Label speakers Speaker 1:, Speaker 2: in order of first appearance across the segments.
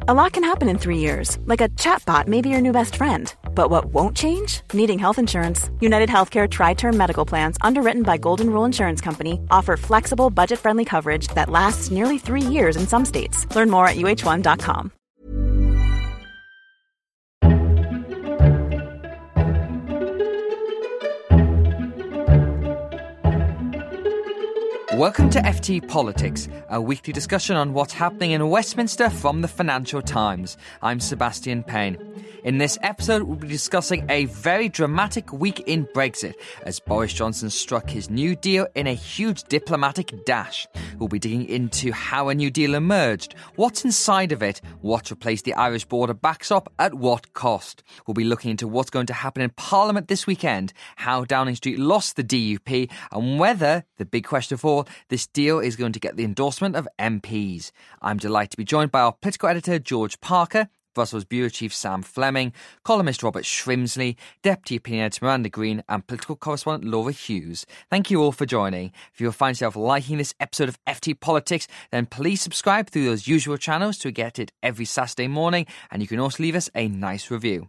Speaker 1: A lot can happen in 3 years, like a chatbot may be your new best friend. But what won't change? Needing health insurance. United Healthcare Tri-Term Medical Plans, underwritten by Golden Rule Insurance Company, offer flexible, budget-friendly coverage that lasts nearly 3 years in some states. Learn more at uh1.com.
Speaker 2: Welcome to FT Politics, a weekly discussion on what's happening in Westminster from the Financial Times. I'm Sebastian Payne. In this episode, we'll be discussing a very dramatic week in Brexit as Boris Johnson struck his new deal in a huge diplomatic dash. We'll be digging into how a new deal emerged, what's inside of it, what replaced the Irish border backstop, at what cost. We'll be looking into what's going to happen in Parliament this weekend, how Downing Street lost the DUP, and whether, the big question of all, this deal is going to get the endorsement of MPs. I'm delighted to be joined by our political editor, George Parker, Brussels Bureau Chief Sam Fleming, columnist Robert Shrimsley, Deputy Opinion Editor Miranda Green, and political correspondent Laura Hughes. Thank you all for joining. If you'll find yourself liking this episode of FT Politics, then please subscribe through those usual channels to get it every Saturday morning, and you can also leave us a nice review.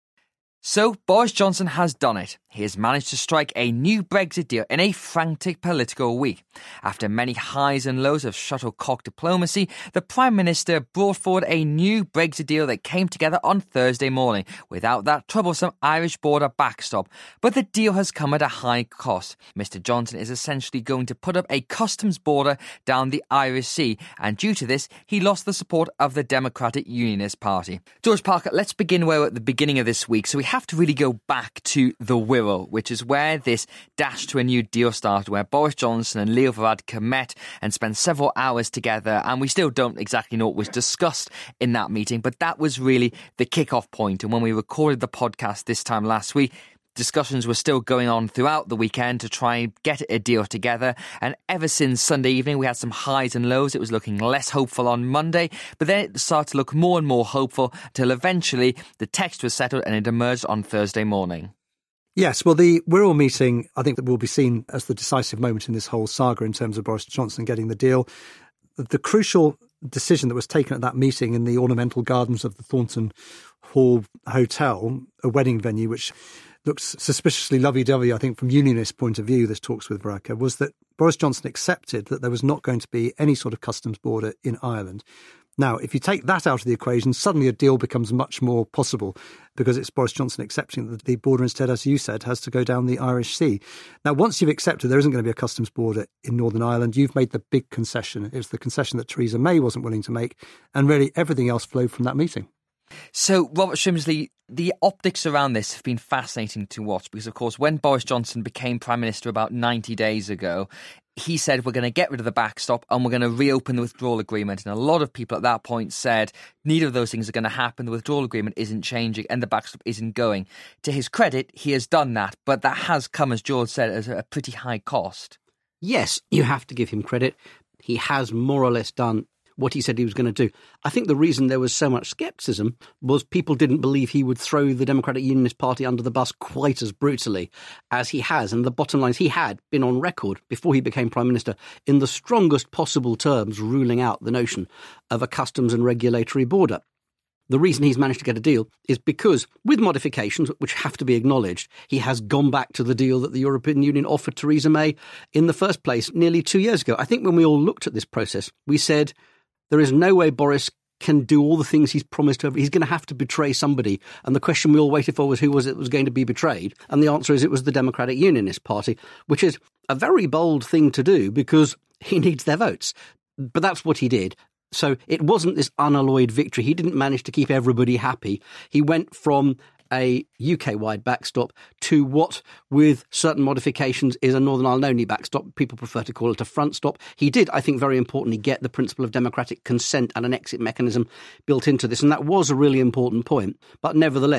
Speaker 2: So, Boris Johnson has done it. He has managed to strike a new Brexit deal in a frantic political week. After many highs and lows of shuttlecock diplomacy, the Prime Minister brought forward a new Brexit deal that came together on Thursday morning without that troublesome Irish border backstop. But the deal has come at a high cost. Mr Johnson is essentially going to put up a customs border down the Irish Sea, and due to this, he lost the support of the Democratic Unionist Party. George Parker, let's begin where we're at the beginning of this week. So we have to really go back to the Wirral, which is where this dash to a new deal started, where Boris Johnson and Leo Varadkar met and spent several hours together, and we still don't exactly know what was discussed in that meeting, but that was really the kick-off point. And when we recorded the podcast this time last week, discussions were still going on throughout the weekend to try and get a deal together. And ever since Sunday evening, we had some highs and lows. It was looking less hopeful on Monday, but then it started to look more and more hopeful until eventually the text was settled and it emerged on Thursday morning.
Speaker 3: Yes, well, the Wirral meeting, I think, that will be seen as the decisive moment in this whole saga in terms of Boris Johnson getting the deal. The crucial decision that was taken at that meeting in the ornamental gardens of the Thornton Hall Hotel, a wedding venue, which looks suspiciously lovey-dovey, I think, from Unionist point of view, this talks with Varadkar, was that Boris Johnson accepted that there was not going to be any sort of customs border in Ireland. Now, if you take that out of the equation, suddenly a deal becomes much more possible because it's Boris Johnson accepting that the border instead, as you said, has to go down the Irish Sea. Now, once you've accepted there isn't going to be a customs border in Northern Ireland, you've made the big concession. It was the concession that Theresa May wasn't willing to make, and really everything else flowed from that meeting.
Speaker 2: So, Robert Shrimsley, the optics around this have been fascinating to watch because, of course, when Boris Johnson became Prime Minister about 90 days ago, he said we're going to get rid of the backstop and we're going to reopen the withdrawal agreement. And a lot of people at that point said neither of those things are going to happen. The withdrawal agreement isn't changing and the backstop isn't going. To his credit, he has done that. But that has come, as George said, at a pretty high cost.
Speaker 4: Yes, you have to give him credit. He has more or less done what he said he was going to do. I think the reason there was so much scepticism was people didn't believe he would throw the Democratic Unionist Party under the bus quite as brutally as he has. And the bottom line is he had been on record before he became Prime Minister in the strongest possible terms ruling out the notion of a customs and regulatory border. The reason he's managed to get a deal is because, with modifications which have to be acknowledged, he has gone back to the deal that the European Union offered Theresa May in the first place nearly 2 years ago. I think when we all looked at this process, we said, there is no way Boris can do all the things he's promised to. He's going to have to betray somebody. And the question we all waited for was who was it was going to be betrayed? And the answer is it was the Democratic Unionist Party, which is a very bold thing to do because he needs their votes. But that's what he did. So it wasn't this unalloyed victory. He didn't manage to keep everybody happy. He went from a UK-wide backstop to what, with certain modifications, is a Northern Ireland-only backstop. People prefer to call it a front stop. He did, I think, very importantly, get the principle of democratic consent and an exit mechanism built into this, and that was a really important point. But nevertheless,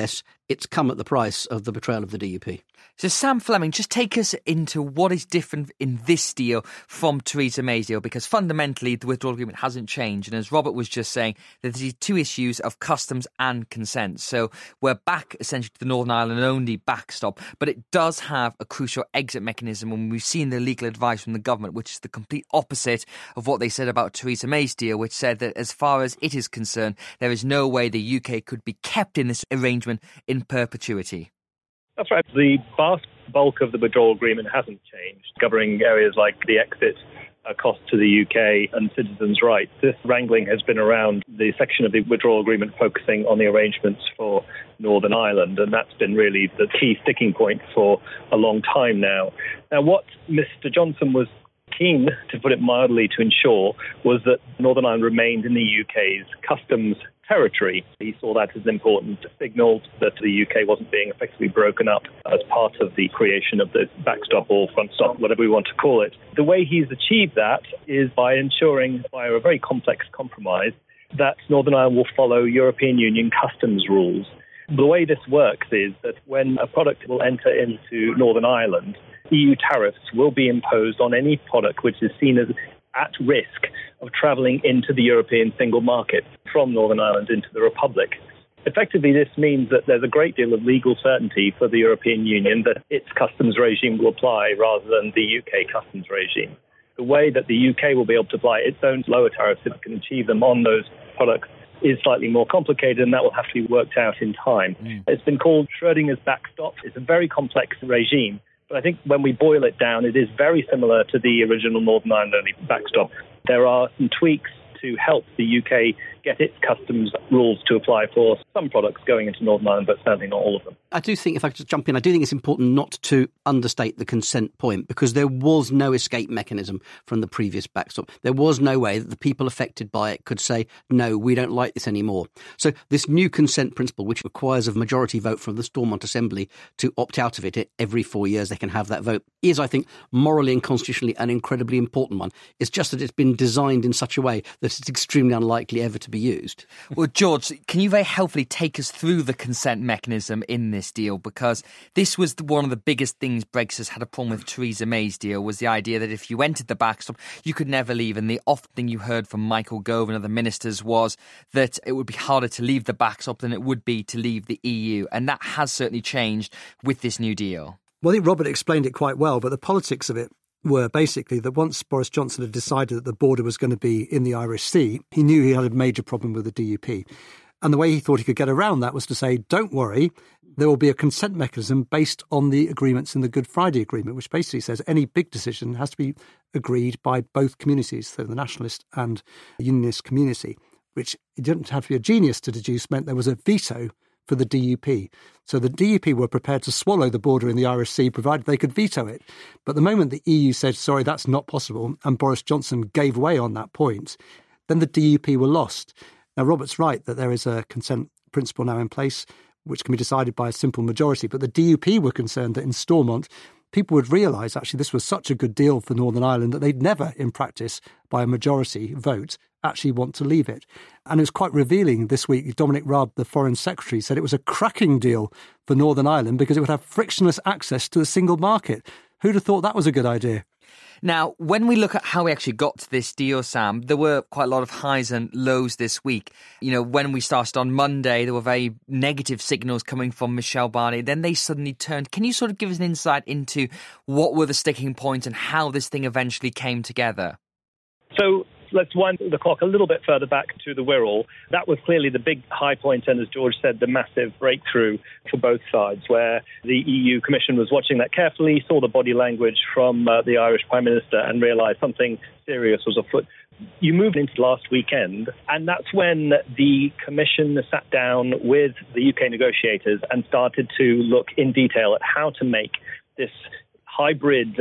Speaker 4: it's come at the price of the betrayal of the DUP.
Speaker 2: So Sam Fleming, just take us into what is different in this deal from Theresa May's deal, because fundamentally the withdrawal agreement hasn't changed. And as Robert was just saying, there's these two issues of customs and consent. So we're back essentially to the Northern Ireland only backstop, but it does have a crucial exit mechanism when we've seen the legal advice from the government, which is the complete opposite of what they said about Theresa May's deal, which said that as far as it is concerned, there is no way the UK could be kept in this arrangement in perpetuity.
Speaker 5: That's right. The vast bulk of the withdrawal agreement hasn't changed, covering areas like the exit cost to the UK and citizens' rights. This wrangling has been around the section of the withdrawal agreement focusing on the arrangements for Northern Ireland, and that's been really the key sticking point for a long time now. Now, what Mr Johnson was keen, to put it mildly, to ensure was that Northern Ireland remained in the UK's customs territory. He saw that as an important signal that the UK wasn't being effectively broken up as part of the creation of the backstop or front stop, whatever we want to call it. The way he's achieved that is by ensuring, via a very complex compromise, that Northern Ireland will follow European Union customs rules. The way this works is that when a product will enter into Northern Ireland, EU tariffs will be imposed on any product which is seen as at risk of travelling into the European single market from Northern Ireland into the Republic. Effectively, this means that there's a great deal of legal certainty for the European Union that its customs regime will apply rather than the UK customs regime. The way that the UK will be able to apply its own lower tariffs, if it can achieve them on those products, is slightly more complicated, and that will have to be worked out in time. It's been called Schrödinger's backstop. It's a very complex regime. But I think when we boil it down, it is very similar to the original Northern Ireland only backstop. There are some tweaks to help the UK get its customs rules to apply for some products going into Northern Ireland, but certainly not all of them.
Speaker 4: I do think, if I could just jump in, I do think it's important not to understate the consent point, because there was no escape mechanism from the previous backstop. There was no way that the people affected by it could say, no, we don't like this anymore. So this new consent principle, which requires a majority vote from the Stormont Assembly to opt out of it every 4 years, they can have that vote, is, I think, morally and constitutionally an incredibly important one. It's just that it's been designed in such a way that it's extremely unlikely ever to be used.
Speaker 2: Well, George, can you very helpfully take us through the consent mechanism in this deal? Because this was one of the biggest things Brexit had a problem with Theresa May's deal, was the idea that if you entered the backstop, you could never leave. And the often thing you heard from Michael Gove and other ministers was that it would be harder to leave the backstop than it would be to leave the EU. And that has certainly changed with this new deal.
Speaker 3: Well, I think Robert explained it quite well, but the politics of it were basically that once Boris Johnson had decided that the border was going to be in the Irish Sea, he knew he had a major problem with the DUP. And the way he thought he could get around that was to say, don't worry, there will be a consent mechanism based on the agreements in the Good Friday Agreement, which basically says any big decision has to be agreed by both communities, so the nationalist and unionist community, which you didn't have to be a genius to deduce meant there was a veto for the DUP. So the DUP were prepared to swallow the border in the Irish Sea, provided they could veto it. But the moment the EU said, sorry, that's not possible, and Boris Johnson gave way on that point, then the DUP were lost. Now, Robert's right that there is a consent principle now in place, which can be decided by a simple majority. But the DUP were concerned that in Stormont, people would realise actually this was such a good deal for Northern Ireland that they'd never, in practice, by a majority vote, actually want to leave it. And it was quite revealing this week. Dominic Raab, the Foreign Secretary, said it was a cracking deal for Northern Ireland because it would have frictionless access to the single market. Who'd have thought that was a good idea?
Speaker 2: Now, when we look at how we actually got to this deal, Sam, there were quite a lot of highs and lows this week. You know, when we started on Monday, there were very negative signals coming from Michel Barnier. Then they suddenly turned. Can you sort of give us an insight into what were the sticking points and how this thing eventually came together?
Speaker 5: So let's wind the clock a little bit further back to the Wirral. That was clearly the big high point, and as George said, the massive breakthrough for both sides, where the EU Commission was watching that carefully, saw the body language from the Irish Prime Minister and realised something serious was afoot. You moved into last weekend, and that's when the Commission sat down with the UK negotiators and started to look in detail at how to make this hybrid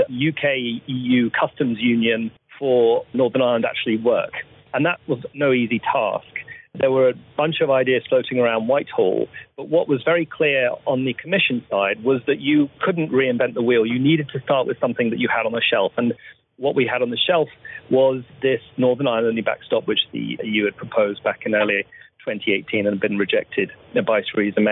Speaker 5: UK-EU customs union for Northern Ireland actually work. And that was no easy task. There were a bunch of ideas floating around Whitehall, but what was very clear on the Commission side was that you couldn't reinvent the wheel. You needed to start with something that you had on the shelf. And what we had on the shelf was this Northern Ireland backstop, which the EU had proposed back in early 2018 and had been rejected by Theresa May.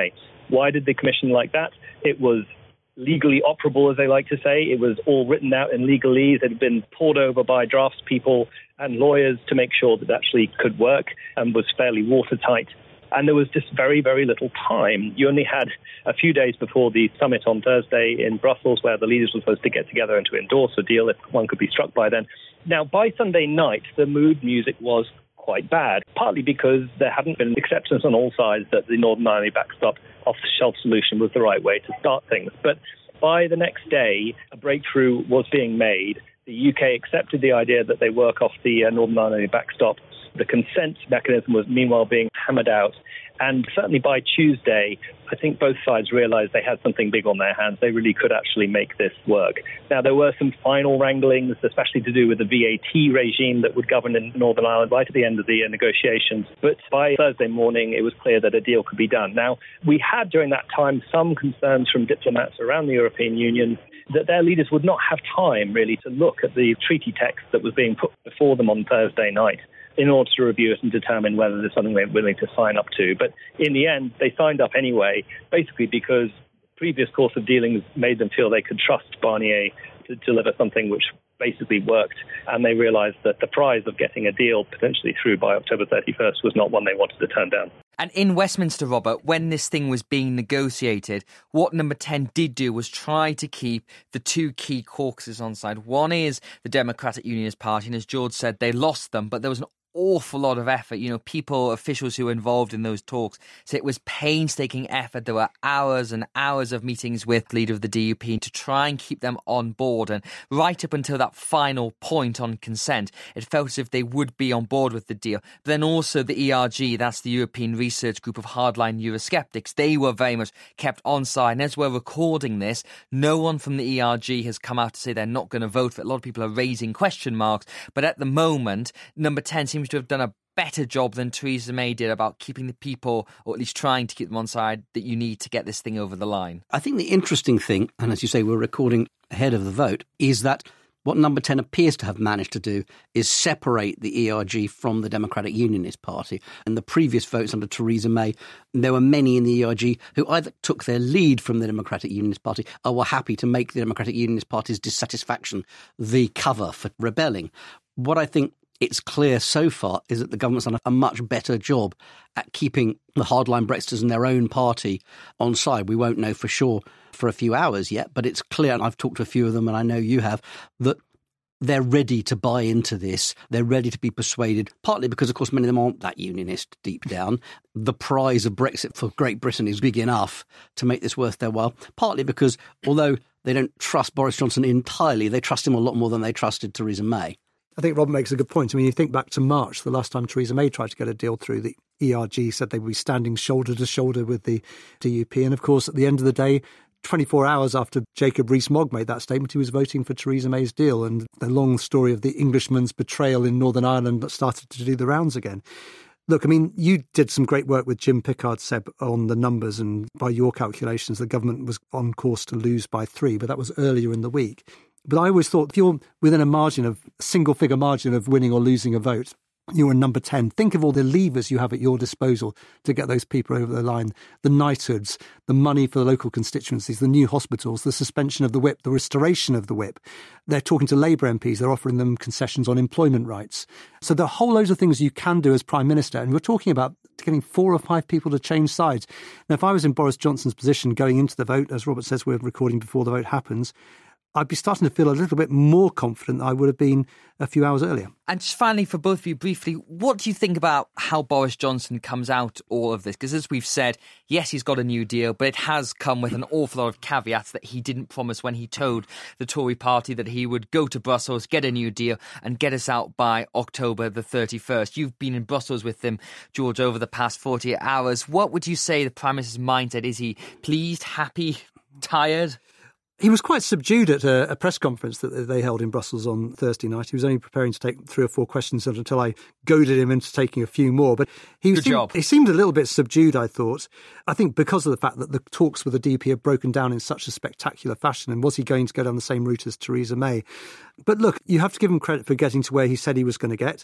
Speaker 5: Why did the Commission like that? It was legally operable, as they like to say. It was all written out in legalese. It had been pored over by draftspeople and lawyers to make sure that it actually could work and was fairly watertight. And there was just very, very little time. You only had a few days before the summit on Thursday in Brussels, where the leaders were supposed to get together and to endorse a deal if one could be struck by then. Now, by Sunday night, the mood music was quite bad, partly because there hadn't been acceptance on all sides that the Northern Ireland backstop off-the-shelf solution was the right way to start things. But by the next day, a breakthrough was being made. The UK accepted the idea that they work off the Northern Ireland backstop. The consent mechanism was meanwhile being hammered out. And certainly by Tuesday, I think both sides realized they had something big on their hands. They really could actually make this work. Now, there were some final wranglings, especially to do with the VAT regime that would govern in Northern Ireland right at the end of the negotiations. But by Thursday morning, it was clear that a deal could be done. Now, we had during that time some concerns from diplomats around the European Union that their leaders would not have time, really, to look at the treaty text that was being put before them on Thursday night in order to review it and determine whether there's something they're willing to sign up to. But in the end, they signed up anyway, basically because previous course of dealings made them feel they could trust Barnier to deliver something which basically worked. And they realised that the prize of getting a deal potentially through by October 31st was not one they wanted to turn down.
Speaker 2: And in Westminster, Robert, when this thing was being negotiated, what Number 10 did do was try to keep the two key caucuses on side. One is the Democratic Unionist Party, and as George said, they lost them, but there was an awful lot of effort. You know, people, officials who were involved in those talks, so it was painstaking effort. There were hours and hours of meetings with the leader of the DUP to try and keep them on board. And right up until that final point on consent, it felt as if they would be on board with the deal. But then also the ERG, that's the European Research Group of hardline Eurosceptics, they were very much kept on side. And as we're recording this, no one from the ERG has come out to say they're not going to vote for it. A lot of people are raising question marks. But at the moment, Number 10 seems to have done a better job than Theresa May did about keeping the people, or at least trying to keep them on side, that you need to get this thing over the line.
Speaker 4: I think the interesting thing, and as you say, we're recording ahead of the vote, is that what Number 10 appears to have managed to do is separate the ERG from the Democratic Unionist Party. In the previous votes under Theresa May, there were many in the ERG who either took their lead from the Democratic Unionist Party or were happy to make the Democratic Unionist Party's dissatisfaction the cover for rebelling. What I think it's clear so far is that the government's done a much better job at keeping the hardline Brexiters and their own party on side. We won't know for sure for a few hours yet, but it's clear, and I've talked to a few of them, and I know you have, that they're ready to buy into this. They're ready to be persuaded, partly because, of course, many of them aren't that unionist deep down. The prize of Brexit for Great Britain is big enough to make this worth their while, partly because, although they don't trust Boris Johnson entirely, they trust him a lot more than they trusted Theresa May.
Speaker 3: I think Robert makes a good point. I mean, you think back to March, the last time Theresa May tried to get a deal through, the ERG said they would be standing shoulder to shoulder with the DUP. And of course, at the end of the day, 24 hours after Jacob Rees-Mogg made that statement, he was voting for Theresa May's deal. And the long story of the Englishman's betrayal in Northern Ireland that started to do the rounds again. Look, I mean, you did some great work with Jim Pickard, Seb, on the numbers. And by your calculations, the government was on course to lose by 3, but that was earlier in the week. But I always thought if you're within a single-figure margin of winning or losing a vote, you're in Number 10. Think of all the levers you have at your disposal to get those people over the line. The knighthoods, the money for the local constituencies, the new hospitals, the suspension of the whip, the restoration of the whip. They're talking to Labour MPs. They're offering them concessions on employment rights. So there are whole loads of things you can do as Prime Minister. And we're talking about getting 4 or 5 people to change sides. Now, if I was in Boris Johnson's position going into the vote, as Robert says, we're recording before the vote happens, I'd be starting to feel a little bit more confident than I would have been a few hours earlier.
Speaker 2: And just finally, for both of you briefly, what do you think about how Boris Johnson comes out all of this? Because as we've said, yes, he's got a new deal, but it has come with an awful lot of caveats that he didn't promise when he told the Tory party that he would go to Brussels, get a new deal and get us out by October the 31st. You've been in Brussels with him, George, over the past 48 hours. What would you say the Prime Minister's mindset? Is he pleased, happy, tired?
Speaker 3: He was quite subdued at a press conference that they held in Brussels on Thursday night. He was only preparing to take 3 or 4 questions until I goaded him into taking a few more. But he seemed a little bit subdued, I thought. I think because of the fact that the talks with the DP had broken down in such a spectacular fashion. And was he going to go down the same route as Theresa May? But look, you have to give him credit for getting to where he said he was going to get.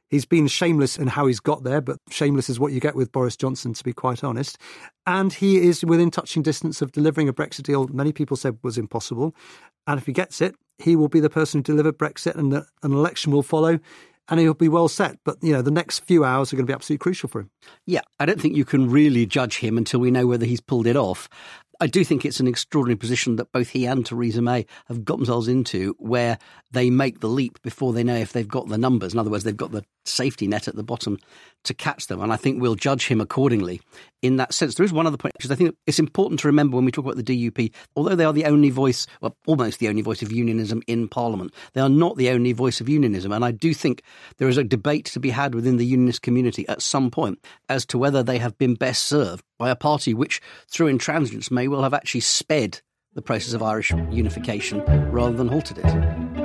Speaker 3: He's been shameless in how he's got there, but shameless is what you get with Boris Johnson, to be quite honest. And he is within touching distance of delivering a Brexit deal many people said was impossible. And if he gets it, he will be the person who delivered Brexit, and an election will follow. And he'll be well set. But, the next few hours are going to be absolutely crucial for him.
Speaker 4: Yeah, I don't think you can really judge him until we know whether he's pulled it off. I do think it's an extraordinary position that both he and Theresa May have got themselves into, where they make the leap before they know if they've got the numbers. In other words, they've got the safety net at the bottom to catch them. And I think we'll judge him accordingly in that sense. There is one other point, because I think it's important to remember when we talk about the DUP, although they are the only voice, well, almost the only voice of unionism in Parliament, they are not the only voice of unionism. And I do think there is a debate to be had within the unionist community at some point as to whether they have been best served by a party which, through intransigence, may well have actually sped the process of Irish unification rather than halted it.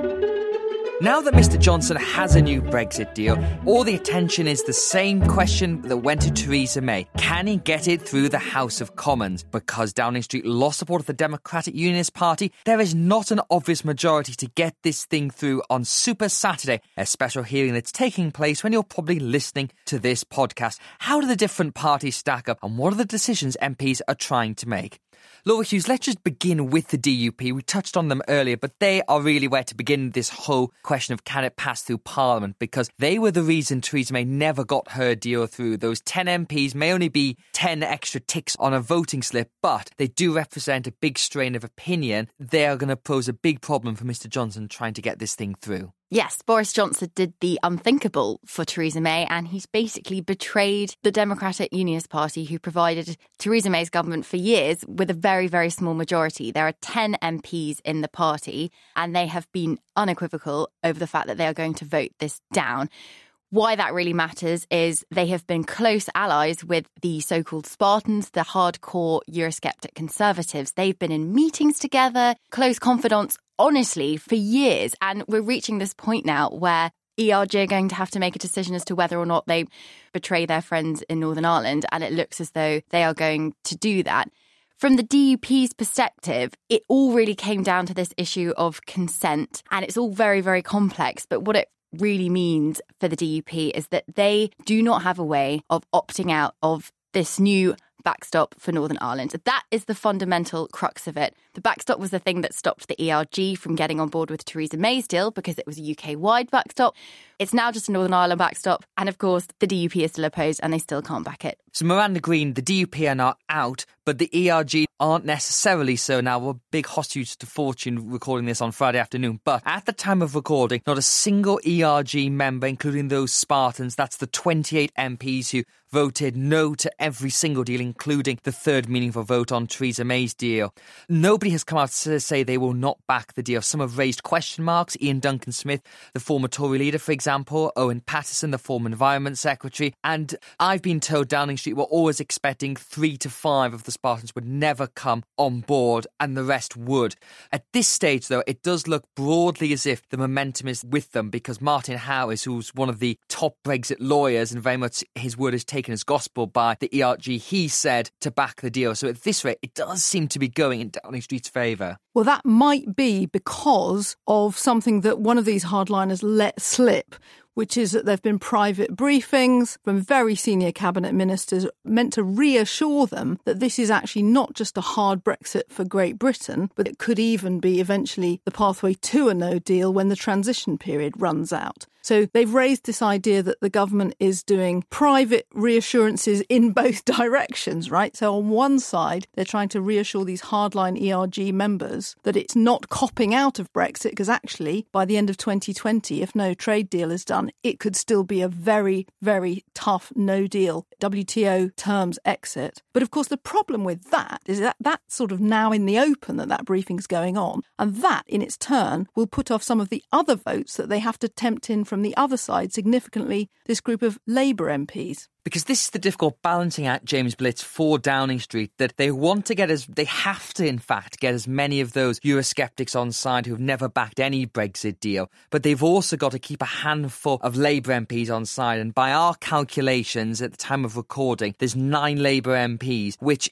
Speaker 2: Now that Mr Johnson has a new Brexit deal, all the attention is the same question that went to Theresa May. Can he get it through the House of Commons? Because Downing Street lost support of the Democratic Unionist Party, there is not an obvious majority to get this thing through on Super Saturday, a special hearing that's taking place when you're probably listening to this podcast. How do the different parties stack up, and what are the decisions MPs are trying to make? Laura Hughes, let's just begin with the DUP. We touched on them earlier, but they are really where to begin this whole question of can it pass through Parliament, because they were the reason Theresa May never got her deal through. Those 10 MPs may only be 10 extra ticks on a voting slip, but they do represent a big strain of opinion. They are going to pose a big problem for Mr Johnson trying to get this thing through.
Speaker 6: Yes, Boris Johnson did the unthinkable for Theresa May, and he's basically betrayed the Democratic Unionist Party, who provided Theresa May's government for years with a very, very small majority. There are 10 MPs in the party, and they have been unequivocal over the fact that they are going to vote this down. Why that really matters is they have been close allies with the so-called Spartans, the hardcore Eurosceptic Conservatives. They've been in meetings together, close confidants, honestly, for years. And we're reaching this point now where ERG are going to have to make a decision as to whether or not they betray their friends in Northern Ireland. And it looks as though they are going to do that. From the DUP's perspective, it all really came down to this issue of consent. And it's all very, very complex. But what it really means for the DUP is that they do not have a way of opting out of this new backstop for Northern Ireland. That is the fundamental crux of it. The backstop was the thing that stopped the ERG from getting on board with Theresa May's deal because it was a UK-wide backstop. It's now just a Northern Ireland backstop. And of course, the DUP is still opposed and they still can't back it.
Speaker 2: So Miranda Green, the DUP are now out, but the ERG aren't necessarily so now. We're big hostage to fortune recording this on Friday afternoon. But at the time of recording, not a single ERG member, including those Spartans, that's the 28 MPs who voted no to every single deal, including the third meaningful vote on Theresa May's deal. Nobody has come out to say they will not back the deal. Some have raised question marks. Ian Duncan-Smith, the former Tory leader, for example, Owen Paterson, the former Environment Secretary. And I've been told Downing Street were always expecting 3 to 5 of the Spartans would never come on board and the rest would. At this stage, though, it does look broadly as if the momentum is with them because Martin Howes, who's one of the top Brexit lawyers and very much his word is taken as gospel by the ERG, he said to back the deal. So at this rate, it does seem to be going in Downing Street's favour.
Speaker 7: Well, that might be because of something that one of these hardliners let slip, which is that there have been private briefings from very senior cabinet ministers meant to reassure them that this is actually not just a hard Brexit for Great Britain, but it could even be eventually the pathway to a no deal when the transition period runs out. So they've raised this idea that the government is doing private reassurances in both directions, right? So on one side, they're trying to reassure these hardline ERG members that it's not copping out of Brexit, because actually by the end of 2020, if no trade deal is done, it could still be a very, very tough no deal, WTO terms exit. But of course, the problem with that is that that's sort of now in the open that briefing's going on. And that in its turn will put off some of the other votes that they have to tempt in from the other side, significantly this group of Labour MPs.
Speaker 2: Because this is the difficult balancing act, James Blitz, for Downing Street, that they want to get they have to, in fact, get as many of those Eurosceptics on side who've never backed any Brexit deal. But they've also got to keep a handful of Labour MPs on side. And by our calculations at the time of recording, there's 9 Labour MPs, which if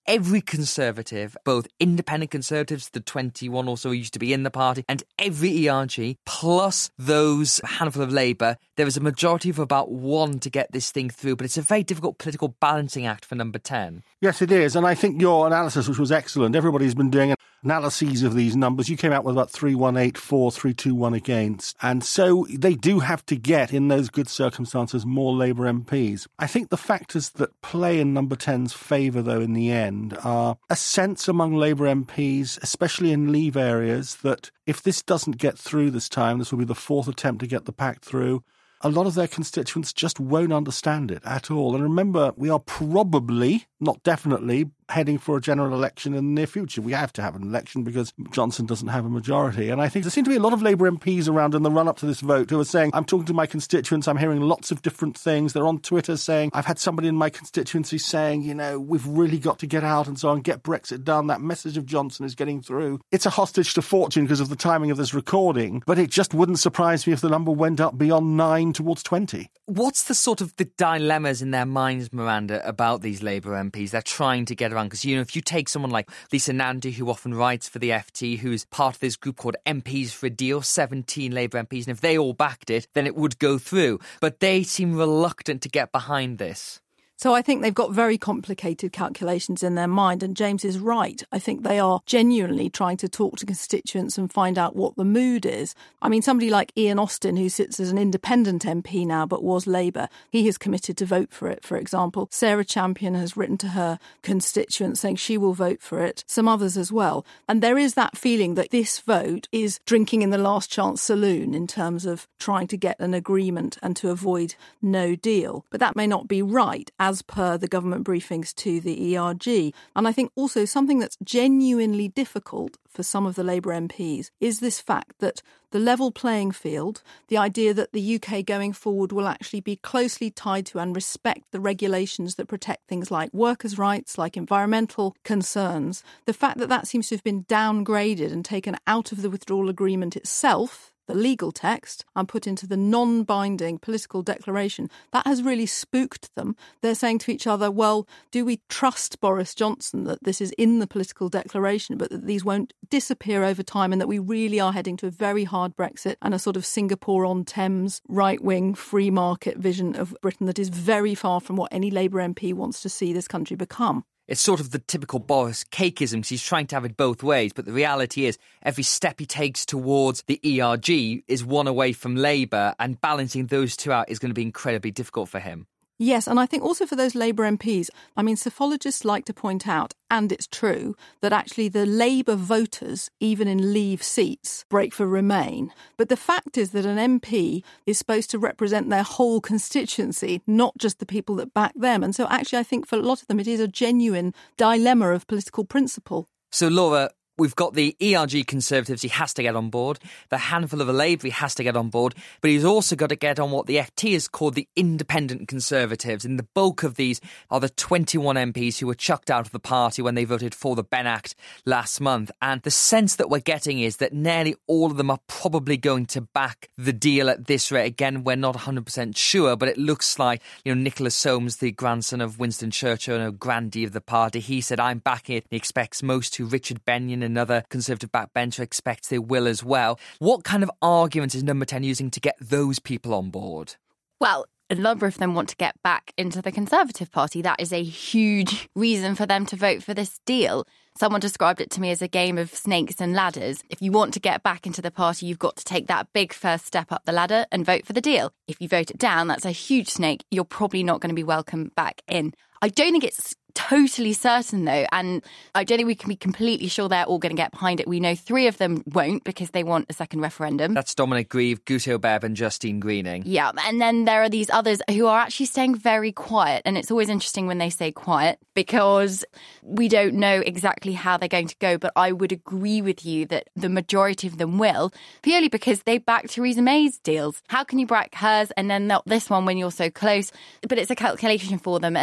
Speaker 2: every Conservative, both independent Conservatives, the 21 or so who used to be in the party, and every ERG, plus those handful of Labour, there is a majority of about one to get this thing through, but it's a very difficult political balancing act for number 10.
Speaker 8: Yes, it is. And I think your analysis, which was excellent, everybody's been doing analyses of these numbers. You came out with about 318 for, 321 against. And so they do have to get, in those good circumstances, more Labour MPs. I think the factors that play in number 10's favour, though, in the end, are a sense among Labour MPs, especially in Leave areas, that if this doesn't get through this time, this will be the fourth attempt to get the pact through, a lot of their constituents just won't understand it at all. And remember, we are probably, not definitely, heading for a general election in the near future. We have to have an election because Johnson doesn't have a majority. And I think there seem to be a lot of Labour MPs around in the run-up to this vote who are saying, I'm talking to my constituents, I'm hearing lots of different things. They're on Twitter saying, I've had somebody in my constituency saying, we've really got to get out and so on, get Brexit done. That message of Johnson is getting through. It's a hostage to fortune because of the timing of this recording, but it just wouldn't surprise me if the number went up beyond 9 towards 20.
Speaker 2: What's the sort of the dilemmas in their minds, Miranda, about these Labour MPs? They're trying to get around because, if you take someone like Lisa Nandy, who often writes for the FT, who's part of this group called MPs for a Deal, 17 Labour MPs, and if they all backed it, then it would go through. But they seem reluctant to get behind this.
Speaker 7: So I think they've got very complicated calculations in their mind, and James is right. I think they are genuinely trying to talk to constituents and find out what the mood is. I mean, somebody like Ian Austin, who sits as an independent MP now but was Labour, he has committed to vote for it, for example. Sarah Champion has written to her constituents saying she will vote for it, some others as well. And there is that feeling that this vote is drinking in the last chance saloon in terms of trying to get an agreement and to avoid no deal. But that may not be right, as per the government briefings to the ERG. And I think also something that's genuinely difficult for some of the Labour MPs is this fact that the level playing field, the idea that the UK going forward will actually be closely tied to and respect the regulations that protect things like workers' rights, like environmental concerns, the fact that that seems to have been downgraded and taken out of the withdrawal agreement itself, the legal text, and put into the non-binding political declaration, that has really spooked them. They're saying to each other, well, do we trust Boris Johnson that this is in the political declaration, but that these won't disappear over time and that we really are heading to a very hard Brexit and a sort of Singapore-on-Thames right-wing free market vision of Britain that is very far from what any Labour MP wants to see this country become.
Speaker 2: It's sort of the typical Boris cakeism because he's trying to have it both ways. But the reality is every step he takes towards the ERG is one away from Labour, and balancing those two out is going to be incredibly difficult for him.
Speaker 7: Yes, and I think also for those Labour MPs, I mean, psephologists like to point out, and it's true, that actually the Labour voters, even in Leave seats, break for Remain. But the fact is that an MP is supposed to represent their whole constituency, not just the people that back them. And so actually I think for a lot of them it is a genuine dilemma of political principle.
Speaker 2: So, Laura, we've got the ERG Conservatives, he has to get on board. The handful of the Labour, he has to get on board. But he's also got to get on what the FT has called the independent Conservatives. And the bulk of these are the 21 MPs who were chucked out of the party when they voted for the Benn Act last month. And the sense that we're getting is that nearly all of them are probably going to back the deal at this rate. Again, we're not 100% sure, but it looks like, Nicholas Soames, the grandson of Winston Churchill and a grandee of the party, he said, I'm backing it. He expects most to. Richard Benyon, another Conservative backbencher, expects they will as well. What kind of arguments is Number 10 using to get those people on board?
Speaker 6: Well, a number of them want to get back into the Conservative Party. That is a huge reason for them to vote for this deal. Someone described it to me as a game of snakes and ladders. If you want to get back into the party, you've got to take that big first step up the ladder and vote for the deal. If you vote it down, that's a huge snake. You're probably not going to be welcome back in. I don't think it's totally certain, though, and I don't think we can be completely sure they're all going to get behind it. We know 3 of them won't because they want a second referendum.
Speaker 2: That's Dominic Grieve, Guto Bebb and Justine Greening.
Speaker 6: Yeah, and then there are these others who are actually staying very quiet, and it's always interesting when they say quiet because we don't know exactly how they're going to go, but I would agree with you that the majority of them will, purely because they back Theresa May's deals. How can you back hers and then not this one when you're so close? But it's a calculation for them, and then, of course,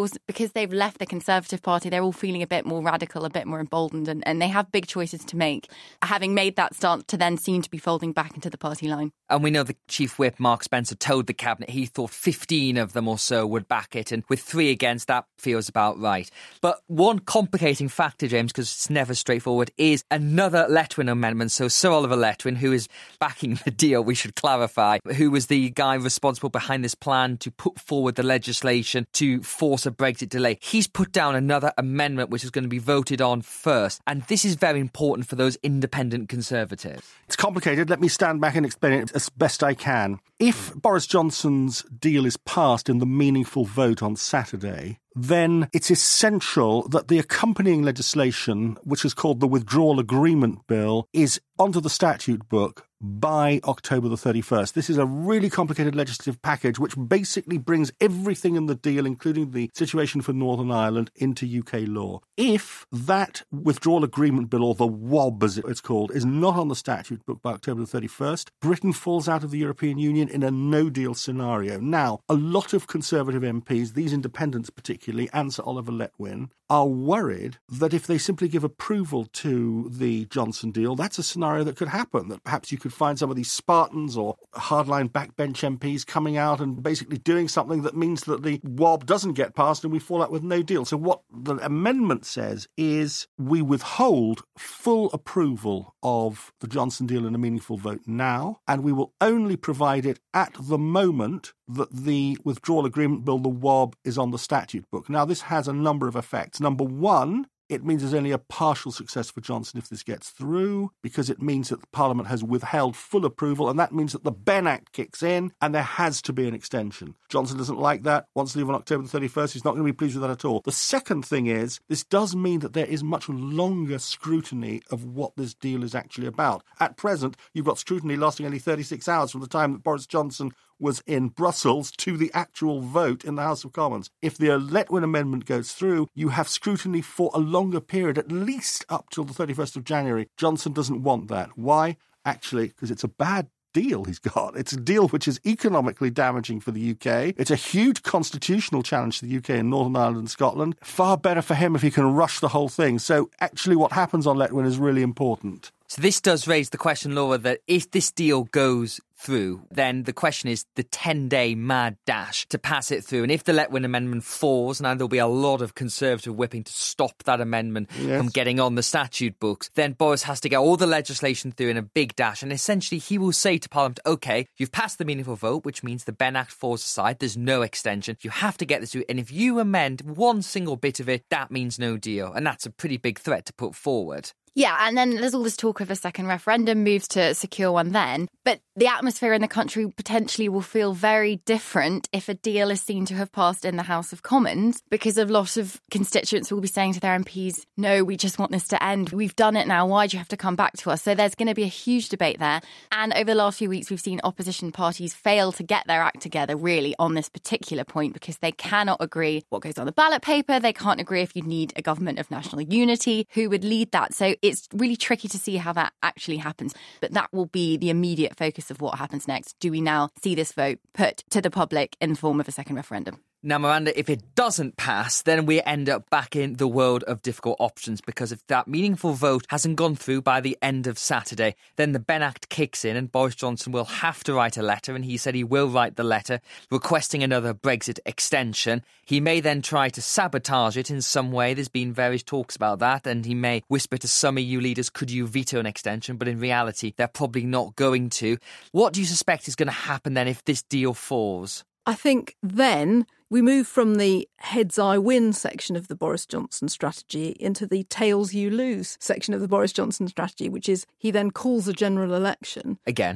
Speaker 6: course, because they've left the Conservative Party, they're all feeling a bit more radical, a bit more emboldened, and they have big choices to make. Having made that stance to then seem to be folding back into the party line.
Speaker 2: And we know the Chief Whip, Mark Spencer, told the Cabinet he thought 15 of them or so would back it. And with 3 against, that feels about right. But one complicating factor, James, because it's never straightforward, is another Letwin amendment. So Sir Oliver Letwin, who is backing the deal, we should clarify, who was the guy responsible behind this plan to put forward the legislation to force a Brexit delay. He's put down another amendment which is going to be voted on first. And this is very important for those independent Conservatives.
Speaker 8: It's complicated. Let me stand back and explain it as best I can. If Boris Johnson's deal is passed in the meaningful vote on Saturday, then it's essential that the accompanying legislation, which is called the Withdrawal Agreement Bill, is onto the statute book by October the 31st. This is a really complicated legislative package which basically brings everything in the deal, including the situation for Northern Ireland, into UK law. If that Withdrawal Agreement Bill, or the WOB as it's called, is not on the statute book by October the 31st, Britain falls out of the European Union in a no-deal scenario. Now, a lot of Conservative MPs, these independents particularly, and Sir Oliver Letwin, are worried that if they simply give approval to the Johnson deal, that's a scenario that could happen, that perhaps you could find some of these Spartans or hardline backbench MPs coming out and basically doing something that means that the WOB doesn't get passed and we fall out with no deal. So what the amendment says is we withhold full approval of the Johnson deal in a meaningful vote now, and we will only provide it at the moment that the Withdrawal Agreement Bill, the WOB, is on the statute book. Now, this has a number of effects. Number one, it means there's only a partial success for Johnson if this gets through, because it means that Parliament has withheld full approval, and that means that the Benn Act kicks in, and there has to be an extension. Johnson doesn't like that, wants to leave on October the 31st. He's not going to be pleased with that at all. The second thing is, this does mean that there is much longer scrutiny of what this deal is actually about. At present, you've got scrutiny lasting only 36 hours from the time that Boris Johnson was in Brussels to the actual vote in the House of Commons. If the Letwin amendment goes through, you have scrutiny for a longer period, at least up till the 31st of January. Johnson doesn't want that. Why? Actually, because it's a bad deal he's got. It's a deal which is economically damaging for the UK. It's a huge constitutional challenge to the UK in Northern Ireland and Scotland. Far better for him if he can rush the whole thing. So actually what happens on Letwin is really important.
Speaker 2: So this does raise the question, Laura, that if this deal goes through, then the question is the 10-day mad dash to pass it through. And if the Letwin amendment falls, now there'll be a lot of Conservative whipping to stop that amendment from getting on the statute books, then Boris has to get all the legislation through in a big dash. And essentially he will say to Parliament, OK, you've passed the meaningful vote, which means the Benn Act falls aside. There's no extension. You have to get this through. And if you amend one single bit of it, that means no deal. And that's a pretty big threat to put forward.
Speaker 6: Yeah, and then there's all this talk of a second referendum, moves to secure one then. But the atmosphere in the country potentially will feel very different if a deal is seen to have passed in the House of Commons, because a lot of constituents will be saying to their MPs, no, we just want this to end. We've done it now. Why do you have to come back to us? So there's going to be a huge debate there. And over the last few weeks, we've seen opposition parties fail to get their act together, really, on this particular point, because they cannot agree what goes on the ballot paper. They can't agree if you need a government of national unity, who would lead that. So it's really tricky to see how that actually happens. But that will be the immediate focus of what happens next. Do we now see this vote put to the public in the form of a second referendum?
Speaker 2: Now, Miranda, if it doesn't pass, then we end up back in the world of difficult options, because if that meaningful vote hasn't gone through by the end of Saturday, then the Benn Act kicks in and Boris Johnson will have to write a letter, and he said he will write the letter requesting another Brexit extension. He may then try to sabotage it in some way. There's been various talks about that, and he may whisper to some EU leaders, could you veto an extension? But in reality, they're probably not going to. What do you suspect is going to happen then if this deal falls?
Speaker 7: I think then we move from the heads I win section of the Boris Johnson strategy into the tails you lose section of the Boris Johnson strategy, which is he then calls a general election. Again.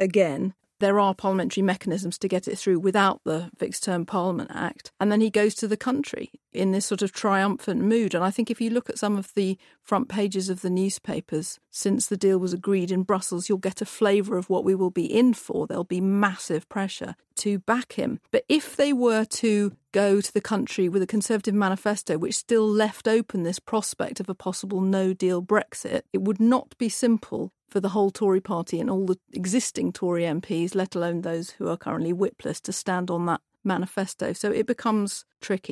Speaker 7: There are parliamentary mechanisms to get it through without the Fixed Term Parliament Act. And then he goes to the country in this sort of triumphant mood. And I think if you look at some of the front pages of the newspapers since the deal was agreed in Brussels, you'll get a flavour of what we will be in for. There'll be massive pressure to back him. But if they were to go to the country with a Conservative manifesto which still left open this prospect of a possible no-deal Brexit, it would not be simple for the whole Tory party and all the existing Tory MPs, let alone those who are currently whipless, to stand on that manifesto. So it becomes tricky.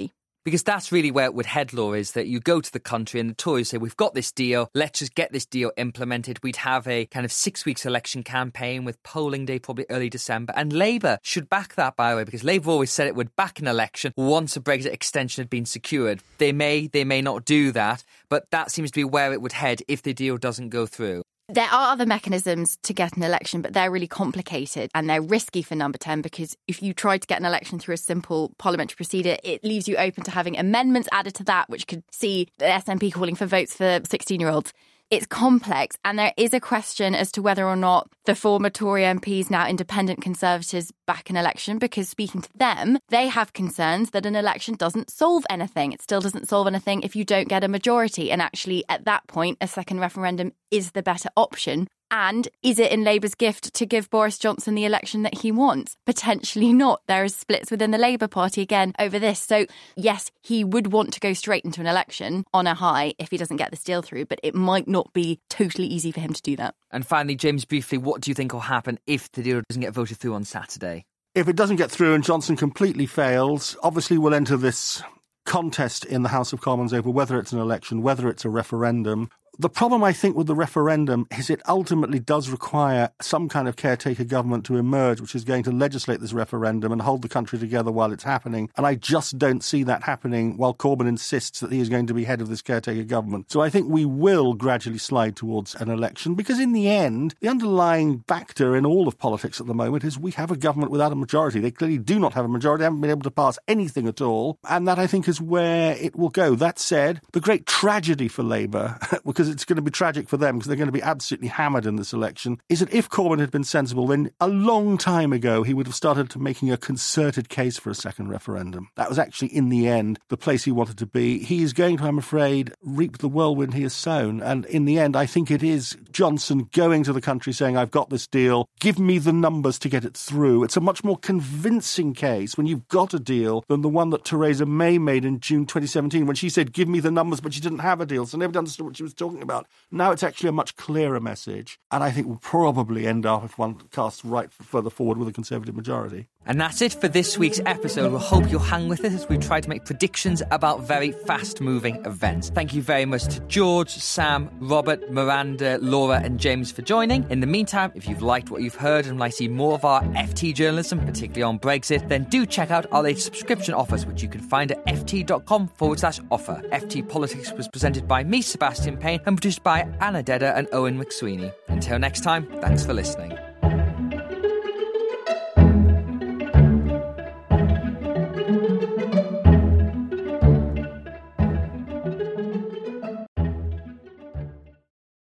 Speaker 2: Because that's really where it would head, Laura, is that you go to the country and the Tories say, we've got this deal, let's just get this deal implemented. We'd have a kind of 6 weeks election campaign with polling day probably early December. And Labour should back that, by the way, because Labour always said it would back an election once a Brexit extension had been secured. They may not do that, but that seems to be where it would head if the deal doesn't go through.
Speaker 6: There are other mechanisms to get an election, but they're really complicated and they're risky for Number 10 because if you try to get an election through a simple parliamentary procedure, it leaves you open to having amendments added to that, which could see the SNP calling for votes for 16-year-olds. It's complex, and there is a question as to whether or not the former Tory MPs, now independent Conservatives, back an election, because speaking to them, they have concerns that an election doesn't solve anything. It still doesn't solve anything if you don't get a majority. And actually, at that point, a second referendum is the better option. And is it in Labour's gift to give Boris Johnson the election that he wants? Potentially not. There are splits within the Labour Party again over this. So yes, he would want to go straight into an election on a high if he doesn't get this deal through, but it might not be totally easy for him to do that.
Speaker 2: And finally, James, briefly, what do you think will happen if the deal doesn't get voted through on Saturday?
Speaker 8: If it doesn't get through and Johnson completely fails, obviously we'll enter this contest in the House of Commons over whether it's an election, whether it's a referendum. The problem, I think, with the referendum is it ultimately does require some kind of caretaker government to emerge, which is going to legislate this referendum and hold the country together while it's happening. And I just don't see that happening while Corbyn insists that he is going to be head of this caretaker government. So I think we will gradually slide towards an election because in the end, the underlying factor in all of politics at the moment is we have a government without a majority. They clearly do not have a majority, haven't been able to pass anything at all. And that, I think, is where it will go. That said, the great tragedy for Labour, because it's going to be tragic for them because they're going to be absolutely hammered in this election, is that if Corbyn had been sensible, then a long time ago he would have started to making a concerted case for a second referendum. That was actually, in the end, the place he wanted to be. He is going to, I'm afraid, reap the whirlwind he has sown. And in the end, I think it is Johnson going to the country saying, I've got this deal, give me the numbers to get it through. It's a much more convincing case when you've got a deal than the one that Theresa May made in June 2017 when she said, give me the numbers, but she didn't have a deal. So nobody understood what she was talking about. Now it's actually a much clearer message, and I think we'll probably end up, if one casts right further forward, with a Conservative majority.
Speaker 2: And that's it for this week's episode. We hope you'll hang with us as we try to make predictions about very fast-moving events. Thank you very much to George, Sam, Robert, Miranda, Laura and James for joining. In the meantime, if you've liked what you've heard and like to see more of our FT journalism, particularly on Brexit, then do check out our latest subscription offers, which you can find at ft.com/offer. FT Politics was presented by me, Sebastian Payne, and produced by Anna Dedder and Owen McSweeney. Until next time, thanks for listening.